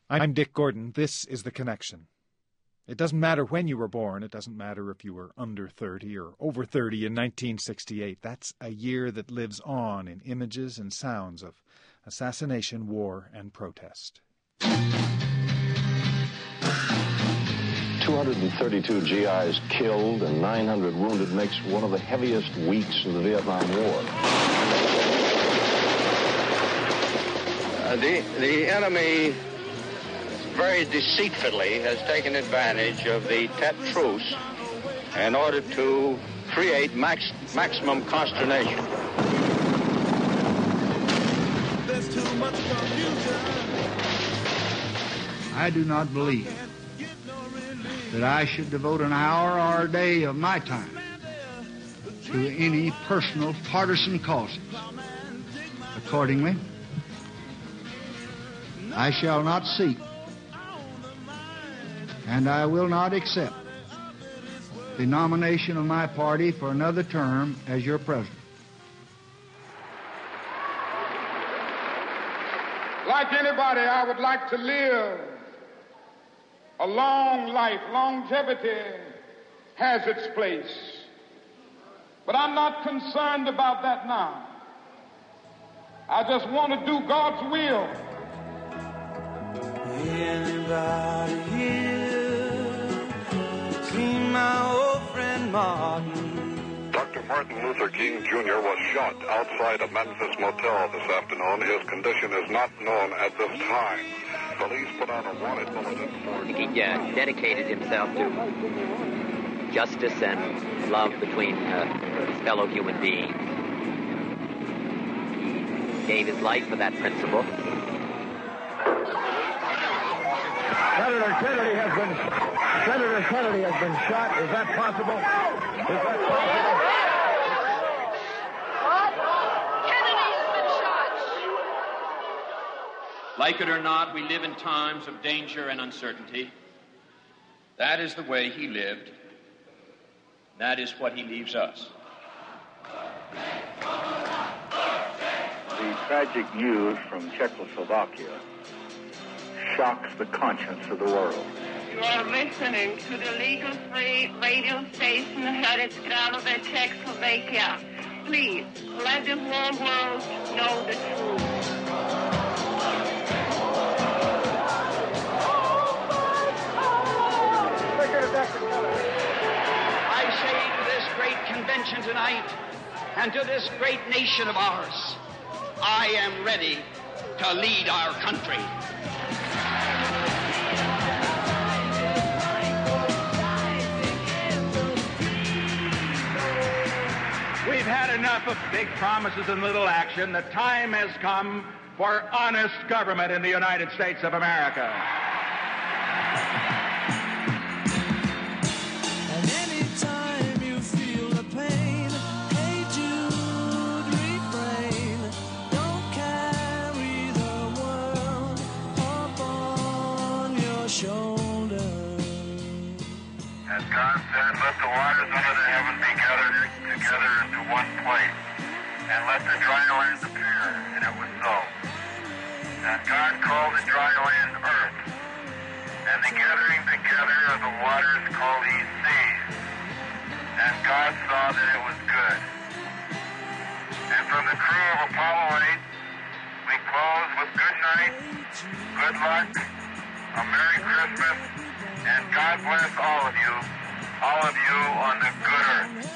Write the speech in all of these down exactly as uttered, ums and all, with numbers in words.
I'm Dick Gordon. This is The Connection. It doesn't matter when you were born. It doesn't matter if you were under thirty or over thirty in nineteen sixty-eight. That's a year that lives on in images and sounds of assassination, war, and protest. two hundred thirty-two G Is killed and nine hundred wounded makes one of the heaviest weeks of the Vietnam War. Uh, the, the enemy very deceitfully has taken advantage of the Tet truce in order to create max, maximum consternation. There's too much confusion. I do not believe that I should devote an hour or a day of my time to any personal partisan causes. Accordingly, I shall not seek and I will not accept the nomination of my party for another term as your president. Like anybody, I would like to live a long life. Longevity has its place. But I'm not concerned about that now. I just want to do God's will. Anybody here seen my old friend Martin? Doctor Martin Luther King Junior was shot outside a Memphis motel this afternoon. His condition is not known at this time. Police put out a wanted bulletin for... He uh, dedicated himself to justice and love between uh, his fellow human beings. He gave his life for that principle. Senator Kennedy has been Senator Kennedy has been shot. Is that possible? Is that possible? What? Kennedy has been shot. Like it or not, we live in times of danger and uncertainty. That is the way he lived. That is what he leaves us. The tragic news from Czechoslovakia shocks the conscience of the world. You are listening to the legal free radio station Hradec Králové, Czechoslovakia. Please, let the whole world know the truth. I say to this great convention tonight, and to this great nation of ours, I am ready to lead our country. We've had enough of big promises and little action. The time has come for honest government in the United States of America. And anytime you feel the pain, hey Jude, refrain. Don't carry the world up on your shoulder. As God said, let the waters under the heaven be gathered together into one place, and let the dry land appear, and it was so. And God called the dry land earth, and the gathering together of the waters called he seas. And God saw that it was good. And from the crew of Apollo eight, we close with good night, good luck, a Merry Christmas, and God bless all of you, all of you on the good earth.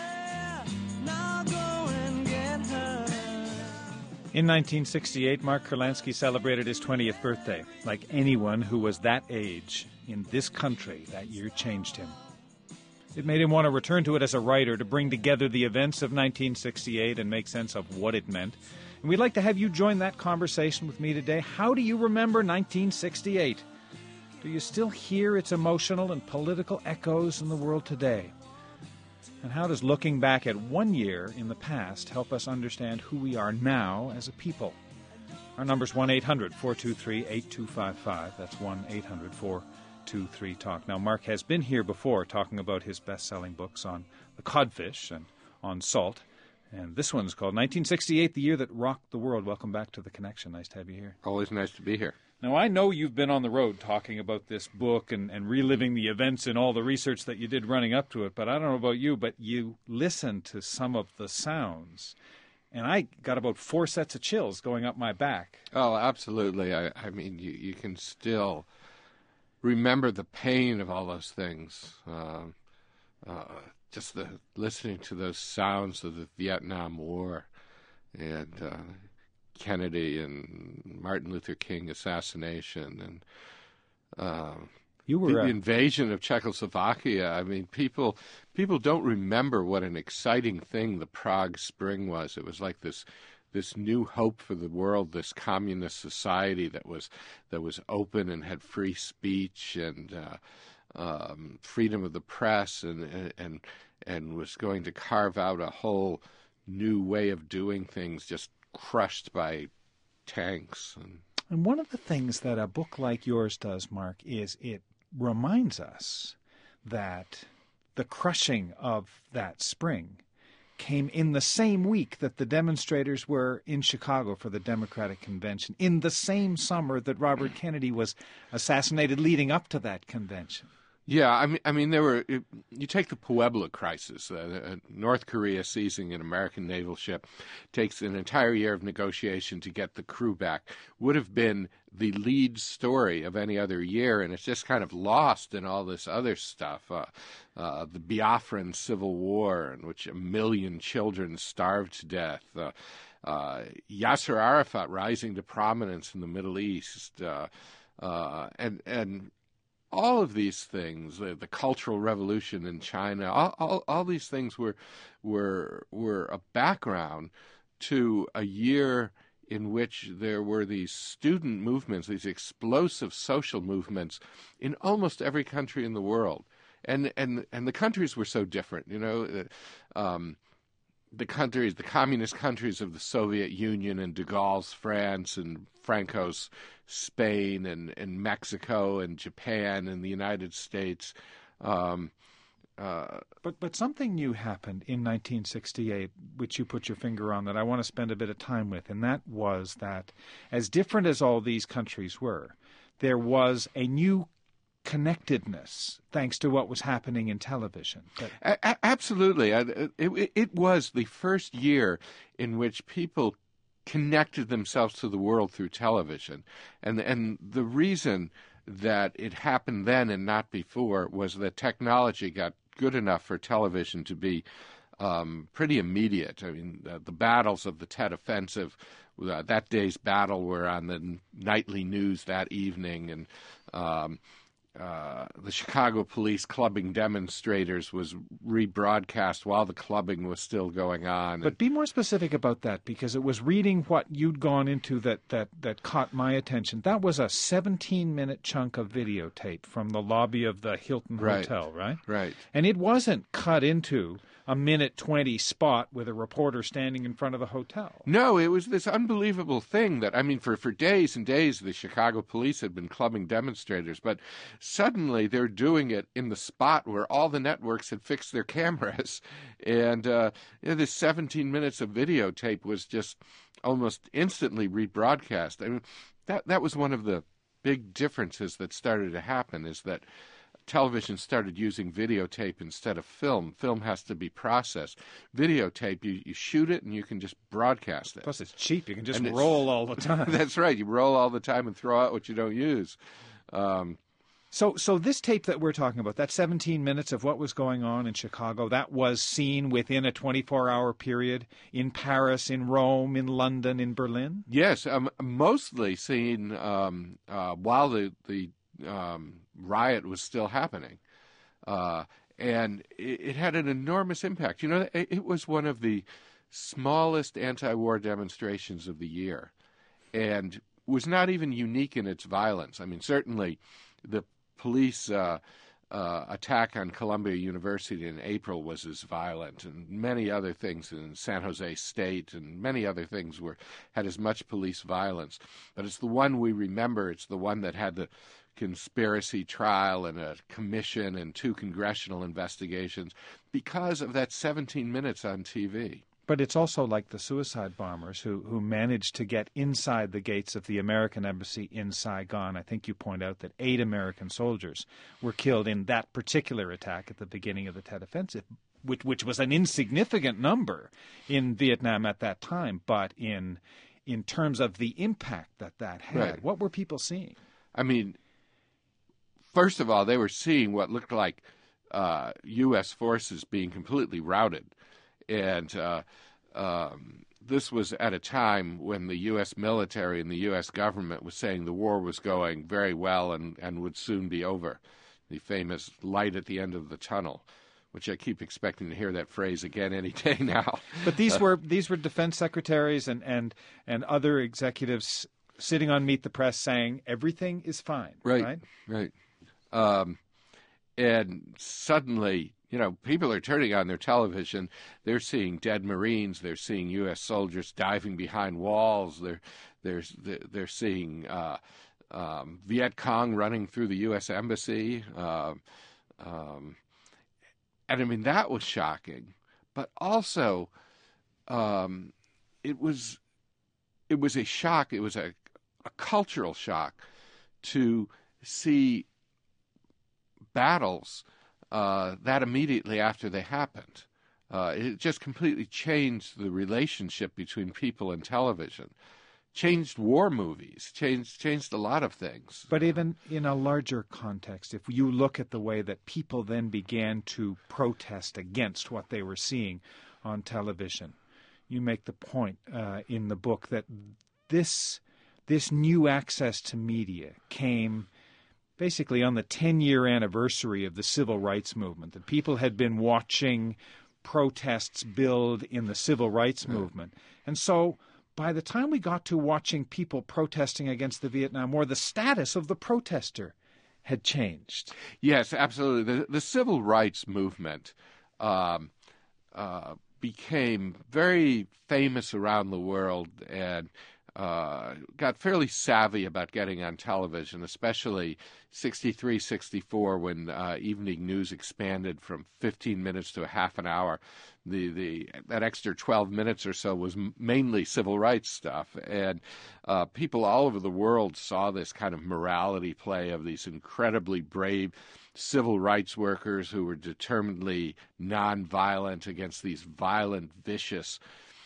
In nineteen sixty-eight, Mark Kurlansky celebrated his twentieth birthday. Like anyone who was that age in this country, that year changed him. It made him want to return to it as a writer, to bring together the events of nineteen sixty-eight and make sense of what it meant. And we'd like to have you join that conversation with me today. How do you remember nineteen sixty-eight? Do you still hear its emotional and political echoes in the world today? And how does looking back at one year in the past help us understand who we are now as a people? Our number's one eight hundred four two three eight two five five. That's one eight hundred four two three talk. Now, Mark has been here before talking about his best-selling books on the codfish and on salt. And this one's called nineteen sixty-eight, the year that rocked the world. Welcome back to The Connection. Nice to have you here. Always nice to be here. Now, I know you've been on the road talking about this book and, and reliving the events and all the research that you did running up to it, but I don't know about you, but you listened to some of the sounds, and I got about four sets of chills going up my back. Oh, absolutely. I, I mean, you, you can still remember the pain of all those things. Um, uh, just the listening to those sounds of the Vietnam War and uh, Kennedy and Martin Luther King assassination and uh, you were the, a... the invasion of Czechoslovakia. I mean, people people don't remember what an exciting thing the Prague Spring was. It was like this this new hope for the world, this communist society that was that was open and had free speech and uh, um, freedom of the press, and, and and and was going to carve out a whole new way of doing things, just crushed by tanks. And, and one of the things that a book like yours does, Mark, is it reminds us that the crushing of that spring came in the same week that the demonstrators were in Chicago for the Democratic Convention, in the same summer that Robert Kennedy was assassinated leading up to that convention. Yeah, I mean, I mean, there were. You take the Puebla crisis. Uh, North Korea seizing an American naval ship takes an entire year of negotiation to get the crew back. Would have been the lead story of any other year, and it's just kind of lost in all this other stuff. Uh, uh, the Biafran Civil War, in which a million children starved to death. Uh, uh, Yasser Arafat rising to prominence in the Middle East, uh, uh, and and. All of these things, the, the Cultural Revolution in China, all, all, all these things were, were, were a background to a year in which there were these student movements, these explosive social movements in almost every country in the world. And, and, and the countries were so different, you know. Um, the countries, the communist countries of the Soviet Union and de Gaulle's France and Franco's Spain and, and Mexico and Japan and the United States. Um, uh, but but something new happened in nineteen sixty-eight, which you put your finger on, that I want to spend a bit of time with, and that was that as different as all these countries were, there was a new connectedness thanks to what was happening in television. But... A- absolutely. It, it, it was the first year in which people connected themselves to the world through television. And, and the reason that it happened then and not before was that technology got good enough for television to be um, pretty immediate. I mean, uh, the battles of the Tet Offensive, uh, that day's battle were on the nightly news that evening, and um, Uh, the Chicago police clubbing demonstrators was rebroadcast while the clubbing was still going on. But be more specific about that, because it was reading what you'd gone into that, that, that caught my attention. That was a seventeen-minute chunk of videotape from the lobby of the Hilton right. Hotel, right? Right. And it wasn't cut into a minute twenty spot with a reporter standing in front of the hotel. No, it was this unbelievable thing that, I mean, for, for days and days, the Chicago police had been clubbing demonstrators, but suddenly they're doing it in the spot where all the networks had fixed their cameras. And uh, you know, this seventeen minutes of videotape was just almost instantly rebroadcast. I mean, that, that was one of the big differences that started to happen, is that television started using videotape instead of film. Film has to be processed. Videotape, you, you shoot it and you can just broadcast it. Plus it's cheap. You can just and roll all the time. That's right. You roll all the time and throw out what you don't use. Um, so so this tape that we're talking about, that seventeen minutes of what was going on in Chicago, that was seen within a twenty-four hour period in Paris, in Rome, in London, in Berlin? Yes, um, mostly seen um, uh, while the, the um, riot was still happening. Uh, and it, it had an enormous impact. You know, it, it was one of the smallest anti-war demonstrations of the year, and was not even unique in its violence. I mean, certainly the police uh, uh, attack on Columbia University in April was as violent, and many other things in San Jose State and many other things were had as much police violence. But it's the one we remember. It's the one that had the conspiracy trial and a commission and two congressional investigations because of that seventeen minutes on T V. But it's also like the suicide bombers who, who managed to get inside the gates of the American embassy in Saigon. I think you point out that eight American soldiers were killed in that particular attack at the beginning of the Tet Offensive, which, which was an insignificant number in Vietnam at that time. But in in terms of the impact that that had, right. What were people seeing? I mean, first of all, they were seeing what looked like uh, U S forces being completely routed. And uh, um, this was at a time when the U S military and the U S government was saying the war was going very well and, and would soon be over. The famous light at the end of the tunnel, which I keep expecting to hear that phrase again any day now. But these were these were defense secretaries and, and, and other executives sitting on Meet the Press saying everything is fine. Right, right. right. Um, and suddenly, you know, people are turning on their television. They're seeing dead Marines. They're seeing U S soldiers diving behind walls. They're they're they're seeing uh, um, Viet Cong running through the U S embassy. Uh, um, and I mean, that was shocking. But also, um, it was it was a shock. It was a, a cultural shock to see battles uh, that immediately after they happened. Uh, it just completely changed the relationship between people and television, changed war movies, changed changed a lot of things. But even in a larger context, if you look at the way that people then began to protest against what they were seeing on television, you make the point uh, in the book that this this new access to media came basically on the ten-year anniversary of the civil rights movement, that people had been watching protests build in the civil rights movement. And so by the time we got to watching people protesting against the Vietnam War, the status of the protester had changed. Yes, absolutely. The, the civil rights movement um, uh, became very famous around the world and Uh, got fairly savvy about getting on television, especially sixty-three, sixty-four, when uh, evening news expanded from fifteen minutes to a half an hour. The the that extra twelve minutes or so was m- mainly civil rights stuff, and uh, people all over the world saw this kind of morality play of these incredibly brave civil rights workers who were determinedly nonviolent against these violent, vicious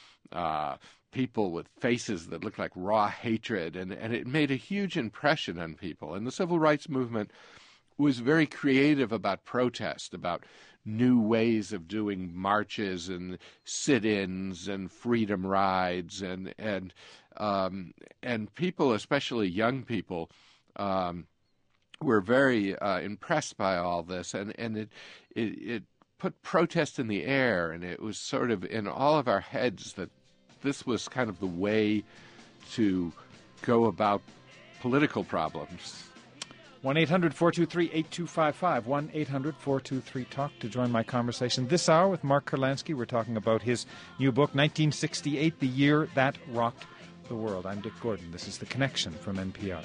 uh people with faces that looked like raw hatred, and, and it made a huge impression on people. And the civil rights movement was very creative about protest, about new ways of doing marches and sit-ins and freedom rides, and and um, and people, especially young people, um, were very uh, impressed by all this, and and it, it it put protest in the air, and it was sort of in all of our heads that this was kind of the way to go about political problems. one eight hundred four two three eight two five five, one eight hundred four two three talk to join my conversation this hour with Mark Kurlansky. We're talking about his new book, nineteen sixty-eight, The Year That Rocked the World. I'm Dick Gordon. This is The Connection from N P R.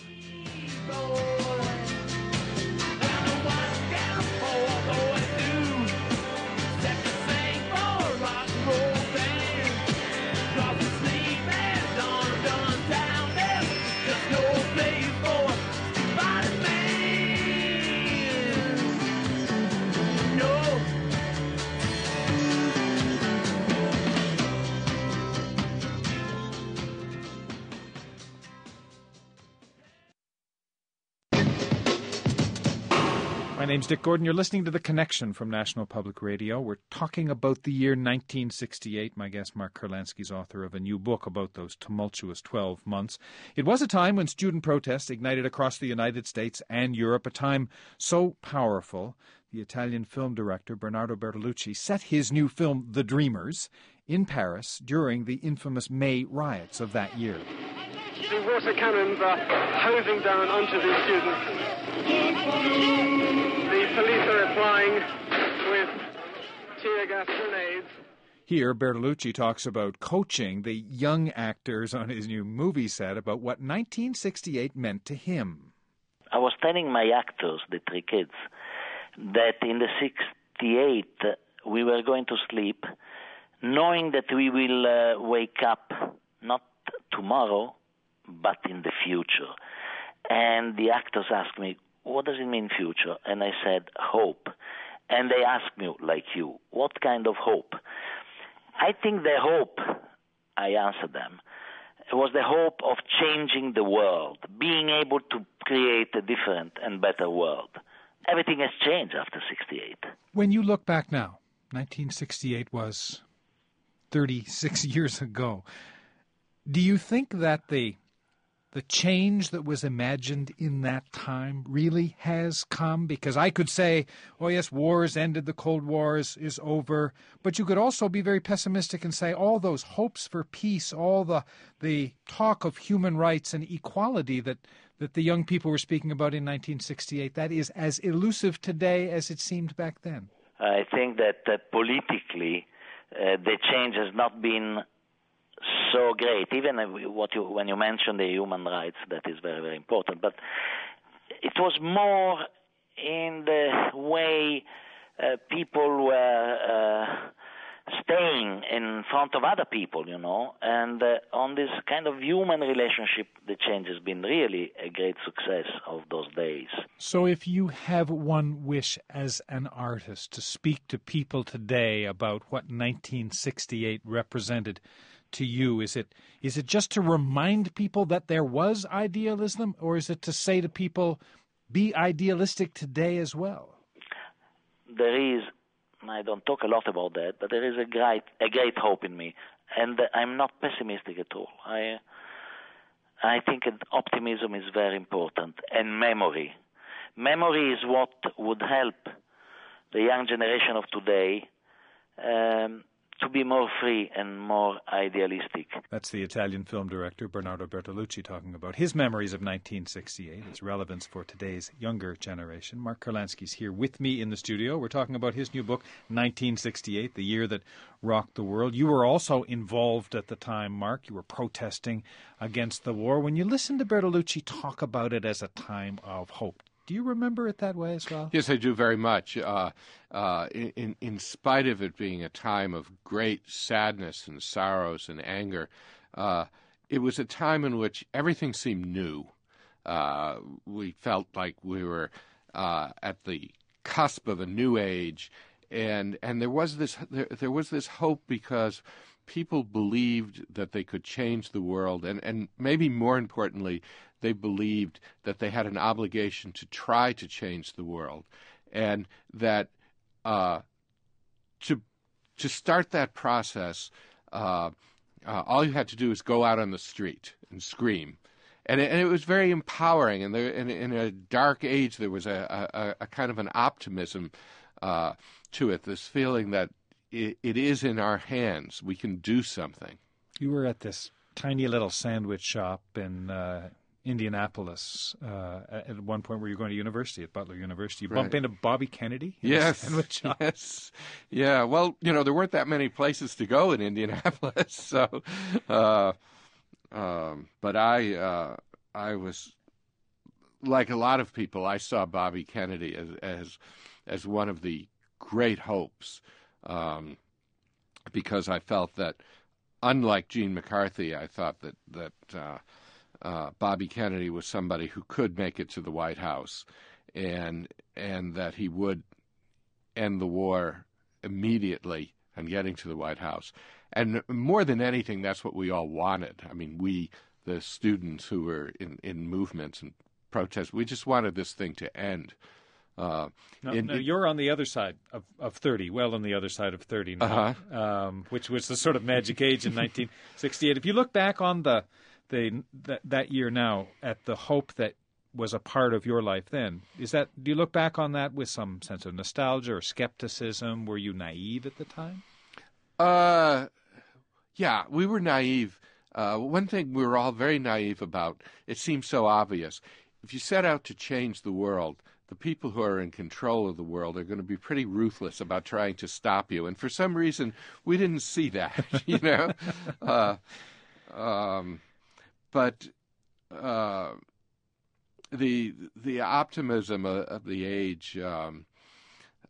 My name's Dick Gordon. You're listening to The Connection from National Public Radio. We're talking about the year nineteen sixty-eight. My guest, Mark Kurlansky, is author of a new book about those tumultuous twelve months. It was a time when student protests ignited across the United States and Europe, a time so powerful. The Italian film director Bernardo Bertolucci set his new film, The Dreamers, in Paris during the infamous May riots of that year. The water cannons are hosing down onto the students. The police are replying with tear gas grenades. Here, Bertolucci talks about coaching the young actors on his new movie set about what nineteen sixty-eight meant to him. I was telling my actors, the three kids, that in the sixty-eight we were going to sleep knowing that we will uh, wake up not tomorrow, but in the future. And the actors asked me, what does it mean, future? And I said, hope. And they asked me, like you, what kind of hope? I think the hope, I answered them, was the hope of changing the world, being able to create a different and better world. Everything has changed after sixty-eight. When you look back now, nineteen sixty-eight was thirty-six years ago. Do you think that the the change that was imagined in that time really has come? Because I could say, oh yes, wars ended, the Cold War is, is over, but you could also be very pessimistic and say all those hopes for peace, all the the talk of human rights and equality that, that the young people were speaking about in nineteen sixty-eight, that is as elusive today as it seemed back then. I think that uh, politically uh, the change has not been so great. Even what you, when you mentioned the human rights, that is very, very important. But it was more in the way uh, people were uh, staying in front of other people, you know. And uh, on this kind of human relationship, the change has been really a great success of those days. So if you have one wish as an artist to speak to people today about what nineteen sixty-eight represented to you, is it is it just to remind people that there was idealism, or is it to say to people, be idealistic today as well? There is, I don't talk a lot about that, but there is a great a great hope in me, and I'm not pessimistic at all. I I think optimism is very important, and memory. Memory is what would help the young generation of today um, to be more free and more idealistic. That's the Italian film director Bernardo Bertolucci talking about his memories of nineteen sixty-eight, its relevance for today's younger generation. Mark Kurlansky's here with me in the studio. We're talking about his new book, nineteen sixty-eight, the year that rocked the world. You were also involved at the time, Mark. You were protesting against the war. When you listen to Bertolucci talk about it as a time of hope, do you remember it that way as well? Yes, I do very much. Uh, uh, in, in spite of it being a time of great sadness and sorrows and anger, uh, it was a time in which everything seemed new. Uh, we felt like we were uh, at the cusp of a new age, and and there was this there, there was this hope because people believed that they could change the world, and, and maybe more importantly, they believed that they had an obligation to try to change the world, and that uh, to to start that process, uh, uh, all you had to do was go out on the street and scream, and it, and it was very empowering. And there, in, in a dark age, there was a, a, a kind of an optimism uh, to it. This feeling that it, it is in our hands; we can do something. You were at this tiny little sandwich shop in Uh... Indianapolis uh, at one point where you were going to university, at Butler University. You bumped Right. into Bobby Kennedy? in Yes, the sandwich shop? yes. Yeah, well, you know, there weren't that many places to go in Indianapolis, so, uh, um, but I, uh, I was, like a lot of people, I saw Bobby Kennedy as, as, as one of the great hopes, um, because I felt that, unlike Gene McCarthy, I thought that, that, uh, Uh, Bobby Kennedy was somebody who could make it to the White House, and and that he would end the war immediately on getting to the White House. And more than anything, that's what we all wanted. I mean, we, the students who were in, in movements and protests, we just wanted this thing to end. Uh, no, in, no, you're on the other side of, of thirty, well on the other side of thirty now, Uh-huh. um, which was the sort of magic age in nineteen sixty-eight. If you look back on the The, that, that year now at the hope that was a part of your life then, is that, do you look back on that with some sense of nostalgia or skepticism? Were you naive at the time? Uh, yeah, we were naive. Uh, one thing we were all very naive about, it seems so obvious. If you set out to change the world, the people who are in control of the world are going to be pretty ruthless about trying to stop you. And for some reason, we didn't see that, you know? uh, um, But uh, the the optimism of, of the age um,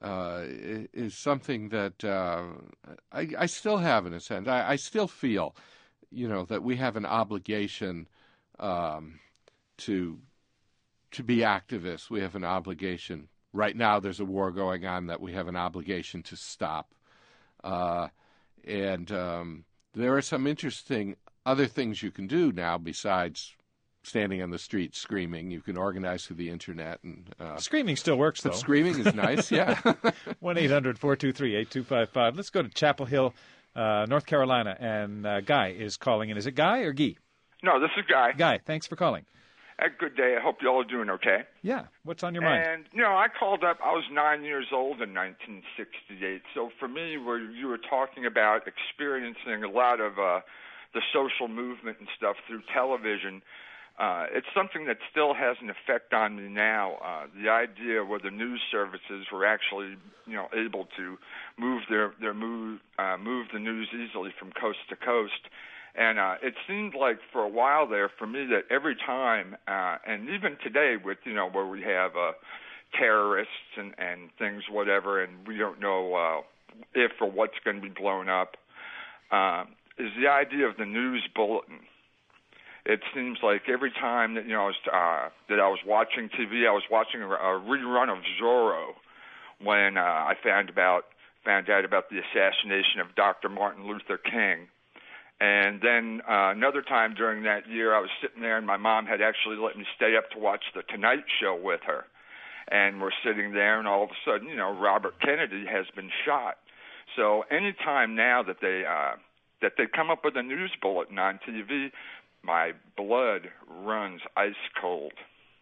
uh, is something that uh, I, I still have in a sense. I, I still feel, you know, that we have an obligation um, to to be activists. We have an obligation. Right now, there's a war going on that we have an obligation to stop. Uh, and um, there are some interesting other things you can do now besides standing on the street screaming. You can organize through the internet. And uh, Screaming still works, though. But screaming is nice, yeah. one eight hundred four two three eight two five five. Let's go to Chapel Hill, uh, North Carolina, and uh, Guy is calling in. Is it Guy or Guy? No, this is Guy. Guy, thanks for calling. Uh, good day. I hope you all are doing okay. Yeah. What's on your mind? And, you know, I called up, I was nine years old in nineteen sixty-eight. So for me, where you were talking about experiencing a lot of uh, the social movement and stuff through television, uh, it's something that still has an effect on me now. Uh, the idea where the news services were actually, you know, able to move their, their move, uh, move the news easily from coast to coast. And uh, it seemed like for a while there for me that every time, uh, and even today with, you know, where we have uh, terrorists and, and things, whatever, and we don't know uh, if or what's going to be blown up, uh, is the idea of the news bulletin. It seems like every time that, you know, I was, uh, that I was watching T V, I was watching a, a rerun of Zorro when uh, I found about found out about the assassination of Doctor Martin Luther King. And then uh, another time during that year, I was sitting there, and my mom had actually let me stay up to watch The Tonight Show with her. And we're sitting there, and all of a sudden, you know, Robert Kennedy has been shot. So any time now that they uh, that they come up with a news bulletin on T V, my blood runs ice cold.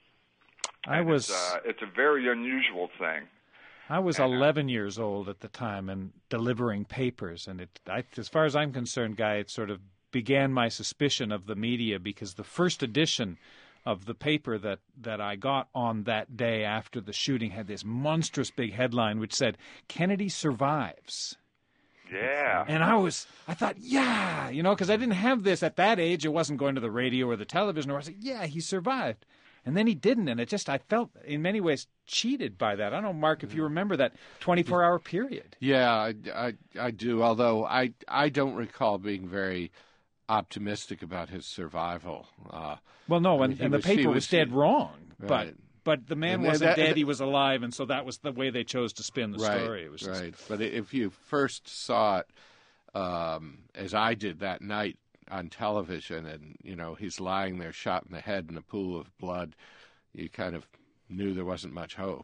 I and was. It's, uh, it's a very unusual thing. I was eleven years old at the time and delivering papers, and it, I, as far as I'm concerned, Guy, it sort of began my suspicion of the media because the first edition of the paper that, that I got on that day after the shooting had this monstrous big headline which said, "Kennedy survives." Yeah. And I was, I thought, yeah, you know, because I didn't have this at that age. It wasn't going to the radio or the television. Or I was like, yeah, he survived. And then he didn't, and it just, I felt in many ways cheated by that. I don't know, Mark, if you remember that twenty-four hour period. Yeah, I, I, I do, although I, I don't recall being very optimistic about his survival. Uh, well, no, I and, mean, and the was, paper was, was dead wrong, right. but but the man and wasn't that, dead, that, he was alive, and so that was the way they chose to spin the right, story. It was just... right, but if you first saw it, um, as I did that night, on television, and you know he's lying there shot in the head in a pool of blood, you kind of knew there wasn't much hope.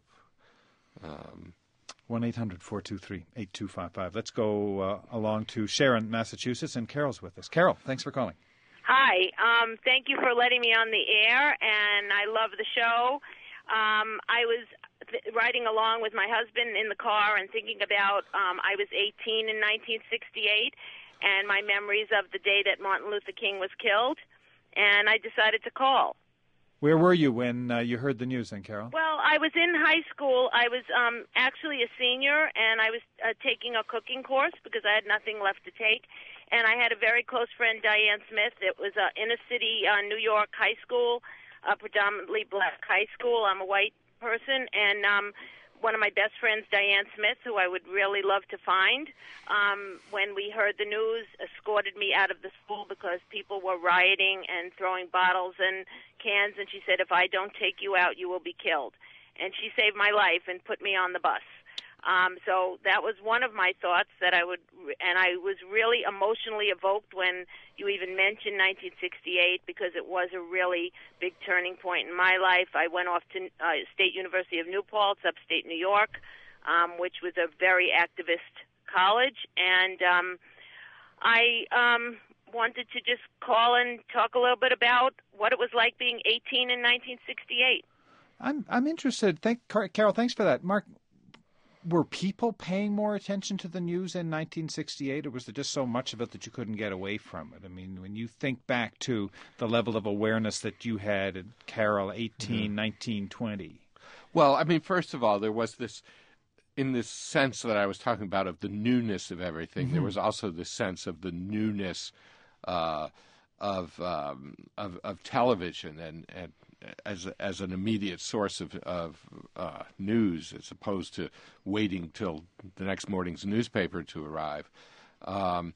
Um, one eight hundred four two three eight two five five. Let's go uh, along to Sharon, Massachusetts, and Carol's with us. Carol, thanks for calling. Hi. Um, thank you for letting me on the air, and I love the show. Um, I was th- riding along with my husband in the car and thinking about um, I was eighteen in nineteen sixty-eight, and my memories of the day that Martin Luther King was killed, and I decided to call. Where were you when uh, you heard the news then, Carol? Well, I was in high school. I was um, actually a senior, and I was uh, taking a cooking course because I had nothing left to take. And I had a very close friend, Diane Smith. It was an inner-city uh, New York high school, a predominantly black high school. I'm a white person, and um, one of my best friends, Diane Smith, who I would really love to find, um, when we heard the news, escorted me out of the school because people were rioting and throwing bottles and cans, and she said, if I don't take you out, you will be killed. And she saved my life and put me on the bus. Um, so that was one of my thoughts that I would, and I was really emotionally evoked when you even mentioned nineteen sixty-eight because it was a really big turning point in my life. I went off to uh, State University of New Paltz, upstate New York, um, which was a very activist college, and um, I um, wanted to just call and talk a little bit about what it was like being eighteen in nineteen sixty-eight. I'm I'm interested. Thank Carol. Thanks for that, Mark. Were people paying more attention to the news in nineteen sixty-eight, or was there just so much of it that you couldn't get away from it? I mean, when you think back to the level of awareness that you had at Carol, eighteen, mm-hmm. nineteen, twenty. Well, I mean, first of all, there was this, in this sense that I was talking about of the newness of everything, mm-hmm. there was also the sense of the newness uh, of, um, of of television and, and as as an immediate source of of uh, news, as opposed to waiting till the next morning's newspaper to arrive. Um,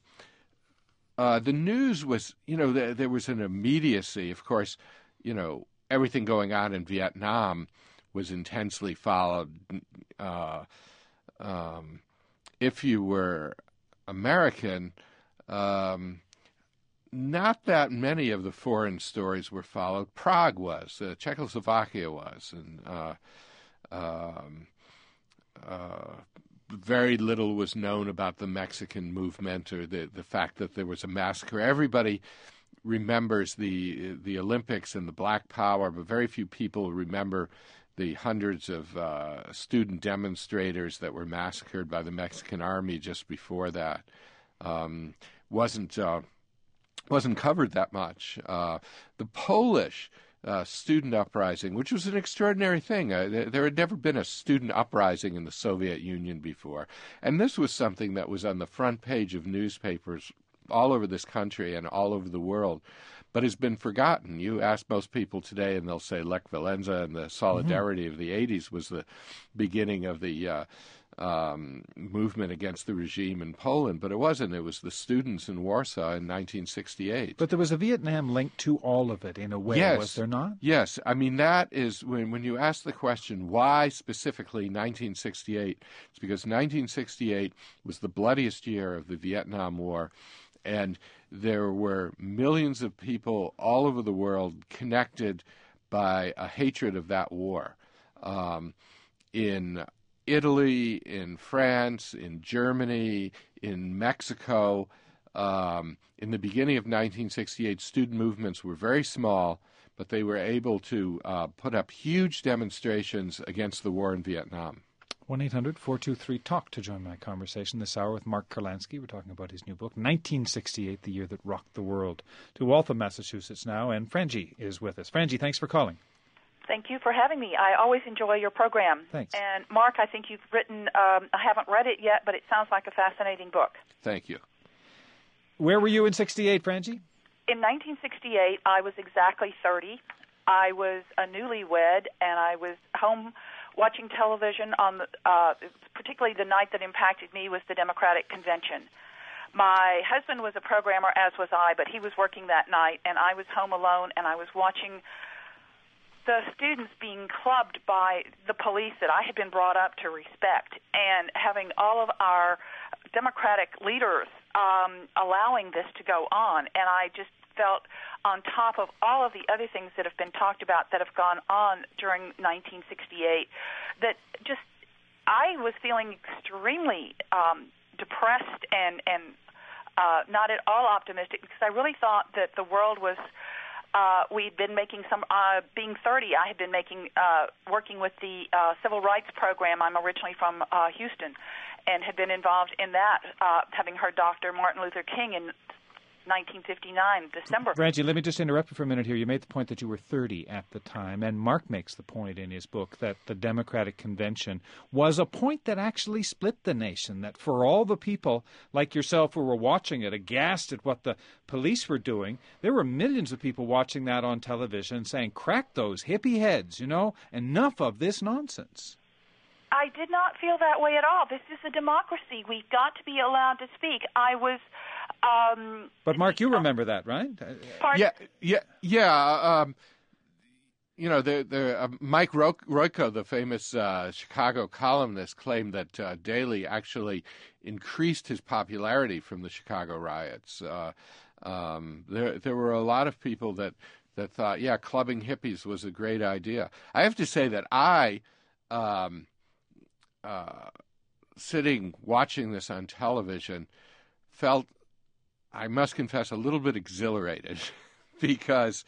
uh, the news was, you know, there, there was an immediacy. Of course, you know, everything going on in Vietnam was intensely followed. Uh, um, if you were American, um, not that many of the foreign stories were followed. Prague was, uh, Czechoslovakia was, and uh, um, uh, very little was known about the Mexican movement or the, the fact that there was a massacre. Everybody remembers the the Olympics and the Black Power, but very few people remember the hundreds of uh, student demonstrators that were massacred by the Mexican army just before that. Um, wasn't uh, wasn't covered that much. Uh, the Polish uh, student uprising, which was an extraordinary thing. Uh, there, there had never been a student uprising in the Soviet Union before. And this was something that was on the front page of newspapers all over this country and all over the world, but has been forgotten. You ask most people today, and they'll say Lech Walesa and the Solidarity mm-hmm. of the eighties was the beginning of the uh, um, movement against the regime in Poland, but it wasn't. It was the students in Warsaw in nineteen sixty-eight. But there was a Vietnam link to all of it, in a way, yes. was there not? Yes. I mean, that is, when, when you ask the question, why specifically nineteen sixty-eight, it's because nineteen sixty-eight was the bloodiest year of the Vietnam War, and there were millions of people all over the world connected by a hatred of that war. Um, in Italy, in France, in Germany, in Mexico, um, in the beginning of nineteen sixty-eight, student movements were very small, but they were able to uh, put up huge demonstrations against the war in Vietnam. one eight hundred four two three talk to join my conversation this hour with Mark Kurlansky. We're talking about his new book, nineteen sixty-eight, The Year That Rocked the World. To Waltham, Massachusetts now, and Frangie is with us. Frangie, thanks for calling. Thank you for having me. I always enjoy your program. Thanks. And, Mark, I think you've written, um, I haven't read it yet, but it sounds like a fascinating book. Thank you. Where were you in sixty-eight, Frangie? In nineteen sixty-eight, I was exactly thirty. I was a newlywed, and I was home watching television on the, uh, particularly the night that impacted me was the Democratic Convention. My husband was a programmer, as was I, but he was working that night, and I was home alone, and I was watching the students being clubbed by the police that I had been brought up to respect, and having all of our Democratic leaders um, allowing this to go on. And I just felt, on top of all of the other things that have been talked about that have gone on during nineteen sixty-eight, that just I was feeling extremely um, depressed and, and uh, not at all optimistic, because I really thought that the world was Uh, we'd been making some, uh, being thirty, I had been making, uh, working with the uh, Civil Rights Program. I'm originally from uh, Houston, and had been involved in that, uh, having heard Doctor Martin Luther King in nineteen fifty-nine, December. Frangie, let me just interrupt you for a minute here. You made the point that you were thirty at the time, and Mark makes the point in his book that the Democratic Convention was a point that actually split the nation, that for all the people like yourself who were watching it, aghast at what the police were doing, there were millions of people watching that on television saying, crack those hippie heads, you know, enough of this nonsense. I did not feel that way at all. This is a democracy. We've got to be allowed to speak. I was... Um, but, Mark, you remember that, right? Pardon? Yeah, yeah, yeah. Um, you know, the, the, uh, Mike Ro- Royko, the famous uh, Chicago columnist, claimed that uh, Daley actually increased his popularity from the Chicago riots. Uh, um, there, there were a lot of people that, that thought, yeah, clubbing hippies was a great idea. I have to say that I... Um, Uh, sitting watching this on television, felt, I must confess, a little bit exhilarated because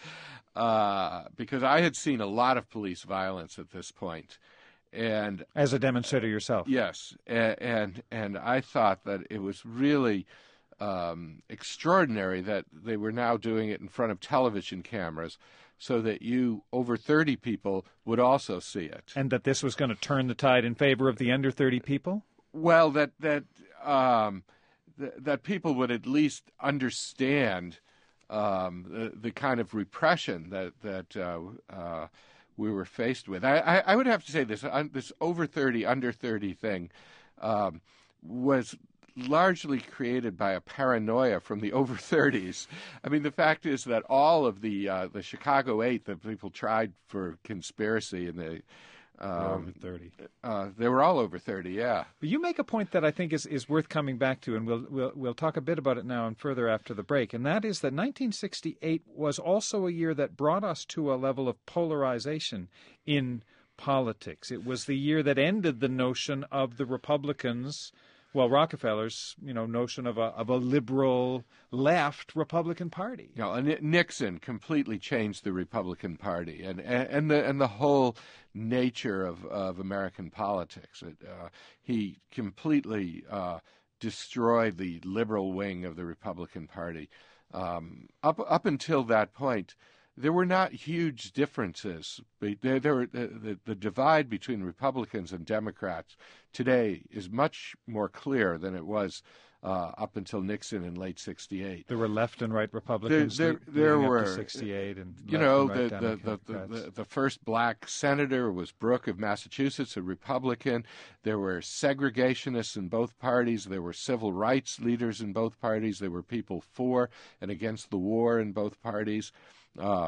uh, because I had seen a lot of police violence at this point, and as a demonstrator yourself, yes, and and, and I thought that it was really um, extraordinary that they were now doing it in front of television cameras, so that you, over thirty people, would also see it. And that this was going to turn the tide in favor of the under thirty people? Well, that that um, th- that people would at least understand um, the, the kind of repression that that uh, uh, we were faced with. I, I, I would have to say this uh, this over thirty, under thirty thing um, was largely created by a paranoia from the over thirties. I mean, the fact is that all of the uh, the Chicago Eight that people tried for conspiracy and the um, over thirty. Uh, they were all over thirty, yeah. But you make a point that I think is, is worth coming back to, and we'll, we'll we'll talk a bit about it now and further after the break, and that is that nineteen sixty-eight was also a year that brought us to a level of polarization in politics. It was the year that ended the notion of the Republicans, well, Rockefeller's, you know, notion of a of a liberal left Republican Party. You know, and Nixon completely changed the Republican Party and and, and the and the whole nature of, of American politics. It, uh, he completely uh, destroyed the liberal wing of the Republican Party. Um, up up until that point, there were not huge differences. There, there were, the, the divide between Republicans and Democrats today is much more clear than it was uh, up until Nixon in late sixty-eight. There were left and right Republicans. There, there, there were up to sixty-eight, and you know the the, the, the the first black senator was Brooke of Massachusetts, a Republican. There were segregationists in both parties. There were civil rights leaders in both parties. There were people for and against the war in both parties. Uh,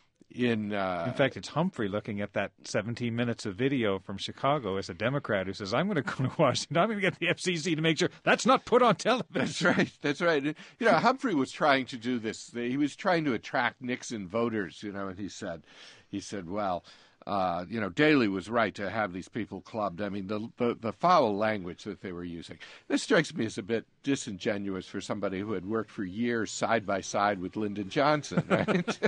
in uh, in fact, it's Humphrey looking at that seventeen minutes of video from Chicago as a Democrat who says, "I'm going to go to Washington. I'm going to get the F C C to make sure that's not put on television." That's right. That's right. You know, Humphrey was trying to do this. He was trying to attract Nixon voters. You know, and he said, he said, well. Uh, you know, Daley was right to have these people clubbed. I mean, the, the the foul language that they were using. This strikes me as a bit disingenuous for somebody who had worked for years side by side with Lyndon Johnson, right?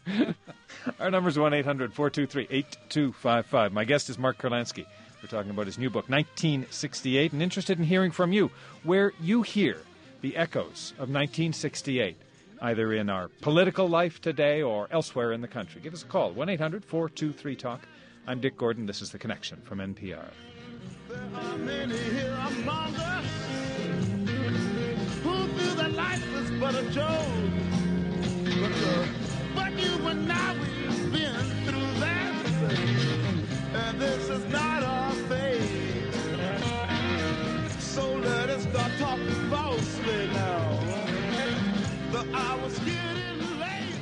Our number is one eight hundred four two three eight two five five. My guest is Mark Kurlansky. We're talking about his new book, nineteen sixty-eight, and interested in hearing from you, where you hear the echoes of nineteen sixty-eight. Either in our political life today or elsewhere in the country. Give us a call, one eight hundred four two three talk. I'm Dick Gordon. This is The Connection from N P R. There are many here among us who feel that life is but a joke. But, uh, but you and I, we've been through that, and this is not our fate. So let us start talking falsely now. The hour's getting late.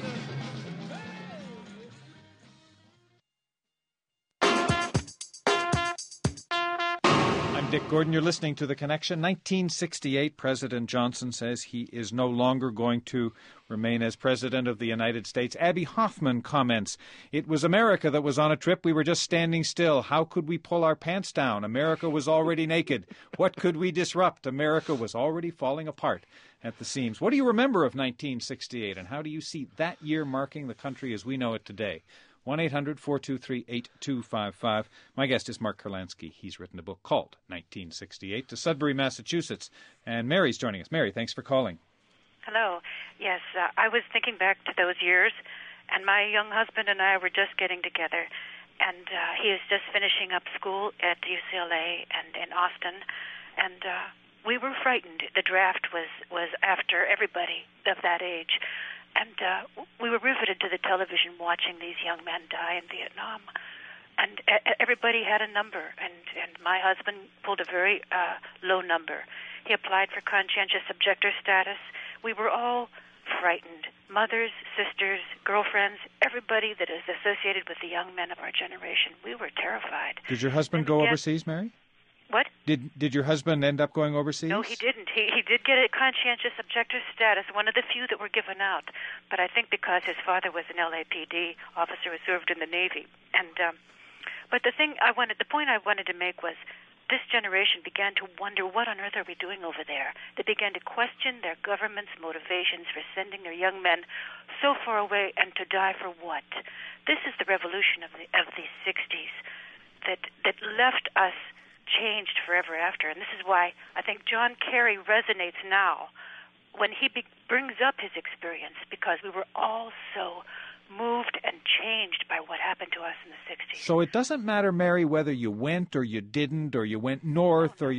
I'm Dick Gordon. You're listening to The Connection. nineteen sixty-eight, President Johnson says he is no longer going to remain as President of the United States. Abby Hoffman comments, "It was America that was on a trip. We were just standing still. How could we pull our pants down? America was already naked. What could we disrupt? America was already falling apart at the seams." What do you remember of nineteen sixty-eight, and how do you see that year marking the country as we know it today? one eight hundred four two three eight two five five. My guest is Mark Kurlansky. He's written a book called nineteen sixty-eight to Sudbury, Massachusetts. And Mary's joining us. Mary, thanks for calling. Hello. Yes, uh, I was thinking back to those years, and my young husband and I were just getting together. And uh, he is just finishing up school at U C L A and in Austin. And uh, we were frightened. The draft was, was after everybody of that age. And uh, we were riveted to the television watching these young men die in Vietnam. And uh, everybody had a number, and, and my husband pulled a very uh, low number. He applied for conscientious objector status. We were all frightened. Mothers, sisters, girlfriends, everybody that is associated with the young men of our generation. We were terrified. Did your husband go overseas, Mary? What? Did Did your husband end up going overseas? No, he didn't. He he did get a conscientious objector status, one of the few that were given out. But I think because his father was an L A P D officer who served in the Navy. And um, but the thing I wanted, the point I wanted to make was, this generation began to wonder, what on earth are we doing over there? They began to question their government's motivations for sending their young men so far away, and to die for what? This is the revolution of the of the sixties that that left us changed forever after. And this is why I think John Kerry resonates now when he be- brings up his experience, because we were all so moved and changed by what happened to us in the sixties. So it doesn't matter, Mary, whether you went or you didn't, or you went north or you... We,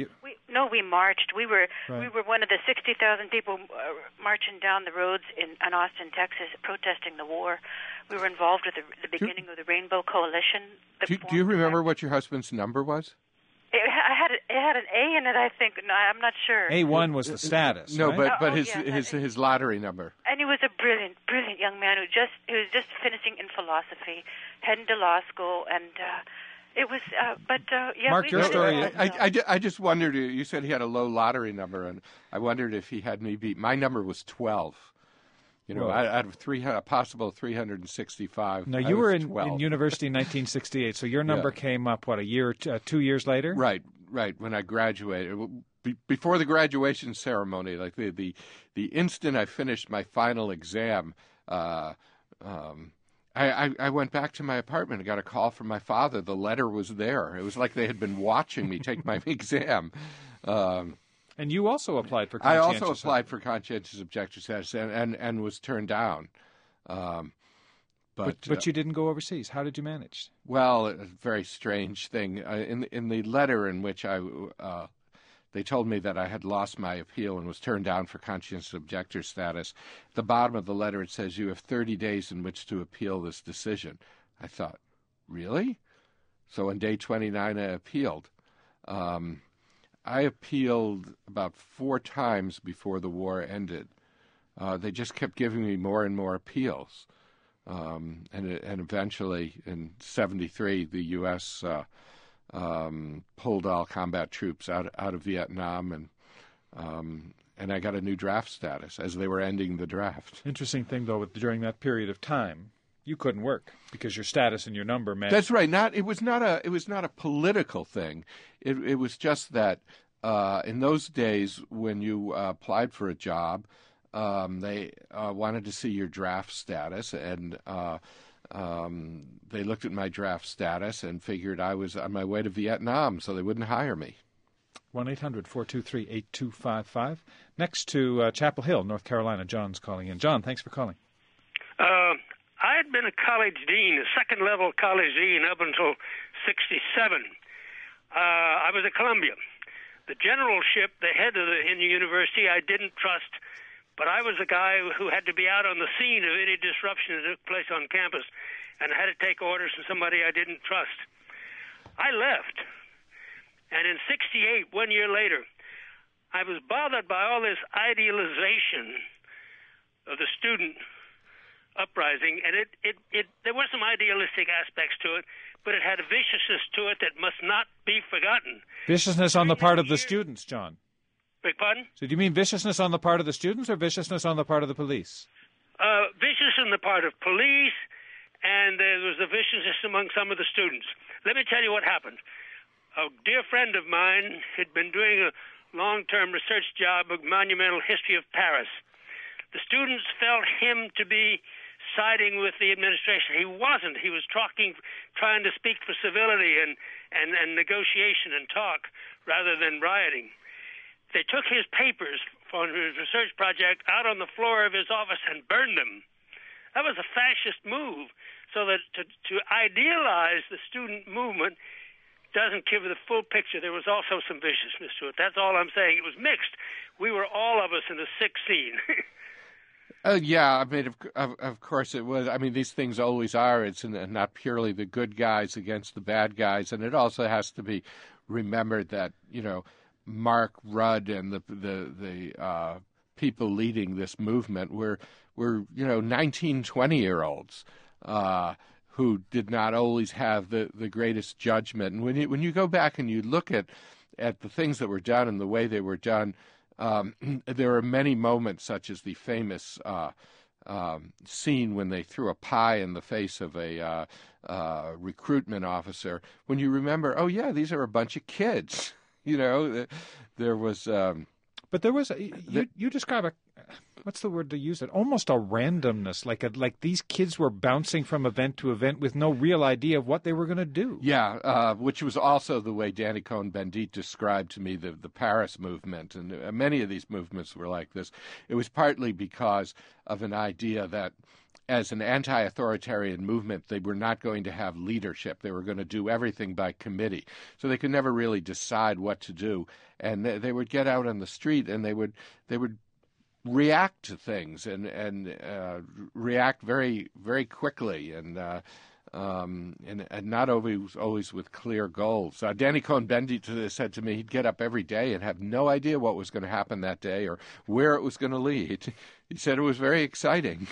No, we marched. We were Right. we were one of the sixty thousand people uh, marching down the roads in, in Austin, Texas, protesting the war. We were involved with the, the beginning of the Rainbow Coalition. The Do, do you remember what your husband's number was? It, I had it had an A in it, I think. No, I'm not sure. A one was the status. No, right? but but Oh, his yeah, his his lottery number. And he was a brilliant, brilliant young man who just who was just finishing in philosophy, heading to law school, and uh, it was. Uh, but uh, yeah, Mark, we your did story- it. I, I, ju- I just wondered. You said he had a low lottery number, and I wondered if he had me beat. My number was twelve. You know, Whoa. out out of three a possible three hundred and sixty-five. Now I you were was in, twelve. in university in nineteen sixty-eight, so your number Yeah. came up what a year, uh, two years later. Right, right. When I graduated, Be- before the graduation ceremony, like the the, the instant I finished my final exam, uh, um, I, I, I went back to my apartment and got a call from my father. The letter was there. It was like they had been watching me take my exam. Um, And you also applied for I conscientious. also applied for conscientious objector status and, and, and was turned down. Um, but But, but uh, you didn't go overseas. How did you manage? Well, a very strange thing. Uh, in in the letter in which I, uh, they told me that I had lost my appeal and was turned down for conscientious objector status. At the bottom of the letter it says you have thirty days in which to appeal this decision. I thought, really? So on day twenty-nine I appealed. Um, I appealed about four times before the war ended. Uh, they just kept giving me more and more appeals. Um, and and eventually, in seventy-three, the U S uh, um, pulled all combat troops out out of Vietnam, and um, and I got a new draft status as they were ending the draft. Interesting thing, though, with, during that period of time, you couldn't work because your status and your number meant. That's right. Not it was not a it was not a political thing. It it was just that uh, in those days when you uh, applied for a job. Um, they uh, wanted to see your draft status, and uh, um, they looked at my draft status and figured I was on my way to Vietnam, so they wouldn't hire me. one eight hundred four two three eight two five five. Next to uh, Chapel Hill, North Carolina, John's calling in. John, thanks for calling. Uh, I had been a college dean, a second-level college dean up until sixty-seven. Uh, I was at Columbia. The generalship, the head of the, in the university, I didn't trust. But I was a guy who had to be out on the scene of any disruption that took place on campus and had to take orders from somebody I didn't trust. I left. And in sixty-eight, one year later, I was bothered by all this idealization of the student uprising. And it, it, it, there were some idealistic aspects to it, but it had a viciousness to it that must not be forgotten. Viciousness on the part of the students, John. Beg pardon? So do you mean viciousness on the part of the students or viciousness on the part of the police? Uh, vicious on the part of police, and there was a viciousness among some of the students. Let me tell you what happened. A dear friend of mine had been doing a long-term research job of monumental history of Paris. The students felt him to be siding with the administration. He wasn't. He was talking, trying to speak for civility and, and, and negotiation and talk rather than rioting. They took his papers for his research project out on the floor of his office and burned them. That was a fascist move. So that to, to idealize the student movement doesn't give the full picture. There was also some viciousness to it. That's all I'm saying. It was mixed. We were all of us in a sick scene. Uh, yeah, I mean, of, of, of course it was. I mean, these things always are. It's not purely the good guys against the bad guys, and it also has to be remembered that, you know, Mark Rudd and the the the uh, people leading this movement were were you know nineteen, twenty year olds uh, who did not always have the, the greatest judgment. And when you when you go back and you look at at the things that were done and the way they were done, um, there are many moments, such as the famous uh, um, scene when they threw a pie in the face of a uh, uh, recruitment officer. When you remember, oh yeah, these are a bunch of kids. You know, there was. Um, but there was. A, you, you describe a. What's the word to use? It almost a randomness, like a, like these kids were bouncing from event to event with no real idea of what they were going to do. Yeah, uh, which was also the way Danny Cohn-Bendit described to me the the Paris movement, and uh, many of these movements were like this. It was partly because of an idea that as an anti-authoritarian movement, they were not going to have leadership. They were going to do everything by committee. So they could never really decide what to do. And they, they would get out on the street and they would they would react to things and and uh, react very very quickly and. Uh, Um, and, and not always always with clear goals. Uh, Danny Cohn-Bendit said to me he'd get up every day and have no idea what was going to happen that day or where it was going to lead. He said it was very exciting.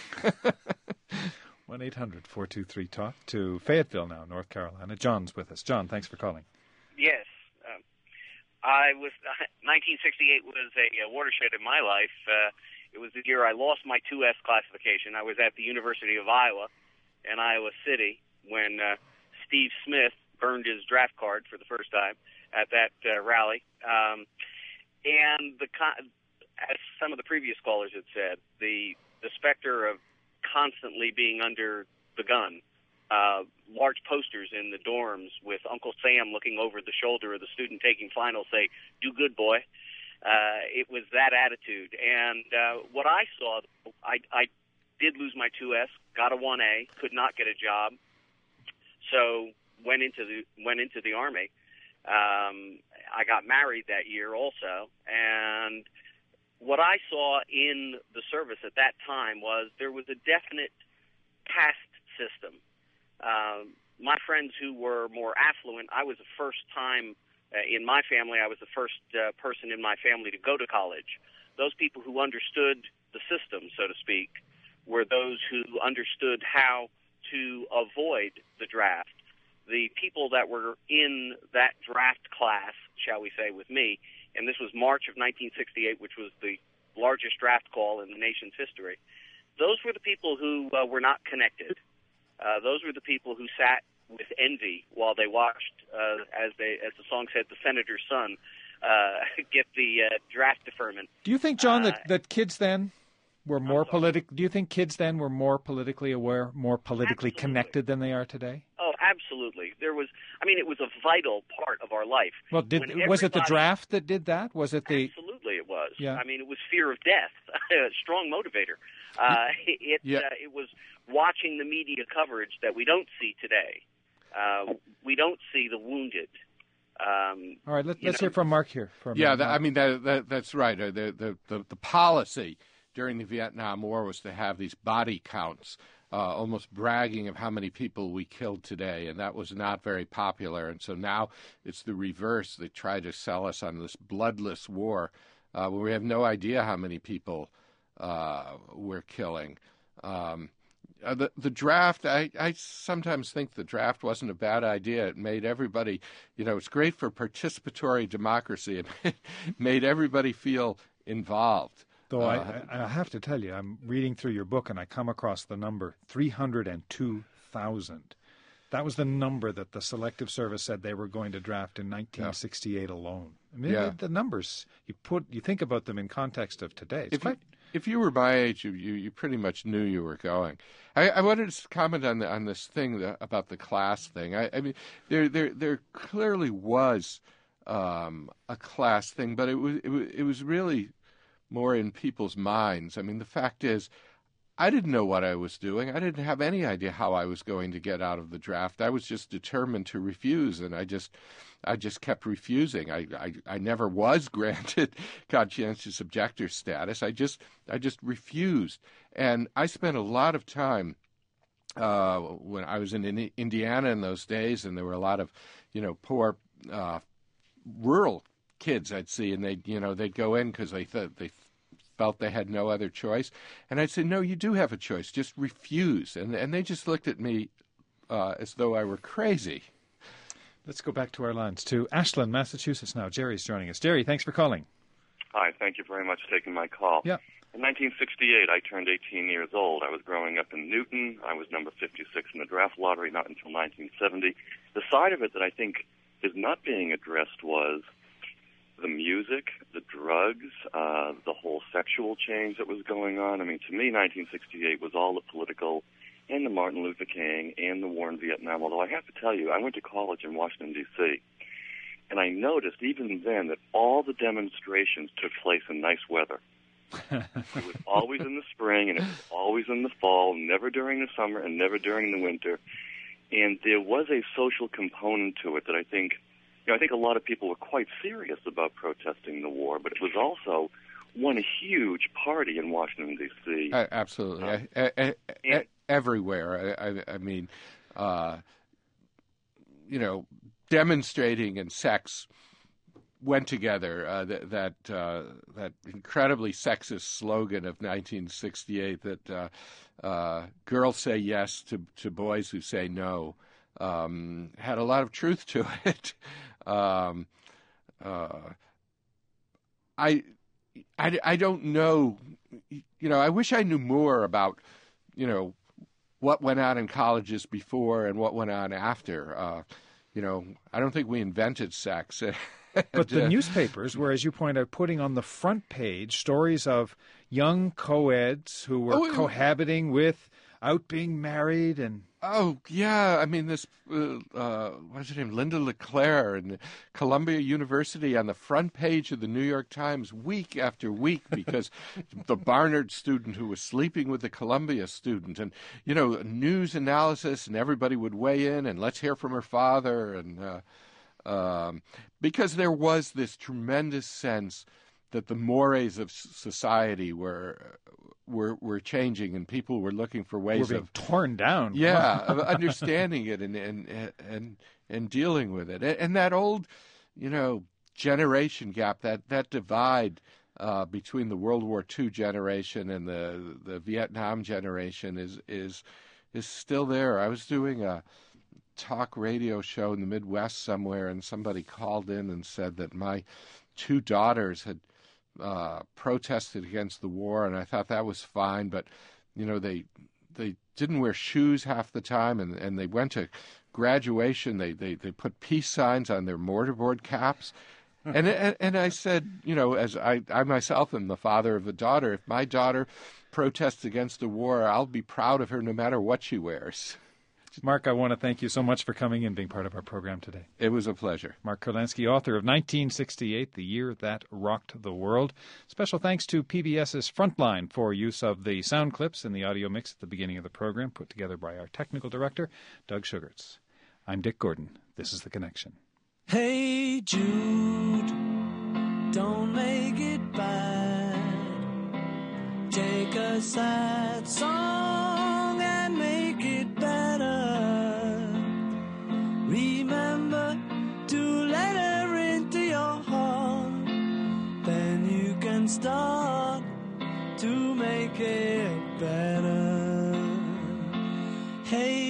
one eight hundred four two three talk to Fayetteville now, North Carolina. John's with us. John, thanks for calling. Yes. Um, I was uh, nineteen sixty-eight was a, a watershed in my life. Uh, it was the year I lost my two S classification. I was at the University of Iowa in Iowa City when uh, Steve Smith burned his draft card for the first time at that uh, rally. Um, and the as some of the previous callers had said, the, the specter of constantly being under the gun, uh, large posters in the dorms with Uncle Sam looking over the shoulder of the student taking finals say, "Do good, boy." Uh, it was that attitude. And uh, what I saw, I, I did lose my two S, got a one A, could not get a job. So went into the went into the Army. Um, I got married that year also, and what I saw in the service at that time was there was a definite caste system. Um, my friends who were more affluent, I was the first time uh, in my family, I was the first uh, person in my family to go to college. Those people who understood the system, so to speak, were those who understood how to avoid the draft. The people that were in that draft class, shall we say, with me, and this was March of nineteen sixty-eight, which was the largest draft call in the nation's history, those were the people who uh, were not connected. Uh, those were the people who sat with envy while they watched, uh, as they, as the song said, the senator's son uh, get the uh, draft deferment. Do you think, John, uh, that, that kids then were more politic? Do you think kids then were more politically aware, more politically Absolutely. connected than they are today? Oh, absolutely. There was, I mean, it was a vital part of our life. Well, did When was it the everybody- draft that did that? Was it the? Absolutely, it was. Yeah. I mean, it was fear of death, a strong motivator. Uh, it Yeah. uh, it was watching the media coverage that we don't see today. Uh, we don't see the wounded. Um, All right, let, you let's know, hear from Mark here. For a Yeah, minute. that, I mean that, that that's right. Uh, The, the the the policy during the Vietnam War was to have these body counts, uh, almost bragging of how many people we killed today, and that was not very popular. And so now it's the reverse. They try to sell us on this bloodless war, uh, where we have no idea how many people uh, we're killing. Um, Uh, the the draft, I, I sometimes think the draft wasn't a bad idea. It made everybody, you know, it's great for participatory democracy. It made everybody feel involved. Though Uh, I, I have to tell you, I'm reading through your book and I come across the number three hundred two thousand. That was the number that the Selective Service said they were going to draft in nineteen sixty-eight alone. I mean, Yeah. the, the numbers, you put, you think about them in context of today. It's If quite, you, if you were my age, you, you, you pretty much knew you were going. I, I wanted to comment on the, on this thing that, about the class thing. I, I mean, there there there clearly was um, a class thing, but it was, it was it was really more in people's minds. I mean, the fact is, I didn't know what I was doing. I didn't have any idea how I was going to get out of the draft. I was just determined to refuse, and I just, I just kept refusing. I, I, I never was granted conscientious objector status. I just, I just refused, and I spent a lot of time uh, when I was in Indiana in those days, and there were a lot of, you know, poor uh, rural kids I'd see, and they, you know, they'd go in because they thought they. felt they had no other choice. And I'd say, no, you do have a choice. Just refuse. And and they just looked at me uh, as though I were crazy. let's go back to our lines to Ashland, Massachusetts now. Jerry's joining us. Jerry, thanks for calling. Hi, thank you very much for taking my call. Yeah. In nineteen sixty-eight, I turned eighteen years old. I was growing up in Newton. I was number fifty-six in the draft lottery, not until nineteen seventy. The side of it that I think is not being addressed was the music, the drugs, uh, the whole sexual change that was going on. I mean, to me, nineteen sixty-eight was all the political and the Martin Luther King and the war in Vietnam, although I have to tell you, I went to college in Washington, D C, and I noticed even then that all the demonstrations took place in nice weather. It was always in the spring, and it was always in the fall, never during the summer and never during the winter. And there was a social component to it that I think, you know, I think a lot of people were quite serious about protesting the war, but it was also one huge party in Washington, D C Uh, absolutely. Uh, I, I, I, everywhere. I, I, I mean, uh, you know, demonstrating and sex went together. Uh, that that, uh, that incredibly sexist slogan of nineteen sixty-eight that uh, uh, girls say yes to, to boys who say no um, had a lot of truth to it. um, uh, I, I, I don't know. You know, I wish I knew more about, you know, what went on in colleges before and what went on after. Uh, you know, I don't think we invented sex. But the newspapers were, as you point out, putting on the front page stories of young co-eds who were oh, cohabiting without being married. And oh, yeah. I mean, this, uh, uh, what's her name, Linda LeClaire and Columbia University on the front page of the New York Times week after week because the Barnard student who was sleeping with the Columbia student. And, you know, news analysis, and everybody would weigh in, and let's hear from her father. And uh, um, because there was this tremendous sense that the mores of society were were were changing, and people were looking for ways we're being of torn down. Yeah, of understanding it and and and and dealing with it. And that old, you know, generation gap, that that divide uh, between the World War Two generation and the the Vietnam generation is is is still there. I was doing a talk radio show in the Midwest somewhere, and somebody called in and said that my two daughters had uh, protested against the war, and I thought that was fine, but you know, they they didn't wear shoes half the time, and, and they went to graduation. They, they they put peace signs on their mortarboard caps, and, and and I said, you know, as I I myself am the father of a daughter, if my daughter protests against the war, I'll be proud of her no matter what she wears. Mark, I want to thank you so much for coming and being part of our program today. It was a pleasure. Mark Kurlansky, author of nineteen sixty-eight, The Year That Rocked the World. Special thanks to PBS's Frontline for use of the sound clips in the audio mix at the beginning of the program, put together by our technical director, Doug Sugarts. I'm Dick Gordon. This is The Connection. Hey, Jude, don't make it bad. Take a sad song and make it better. Remember to let her into your heart. Then you can start to make it better. Hey,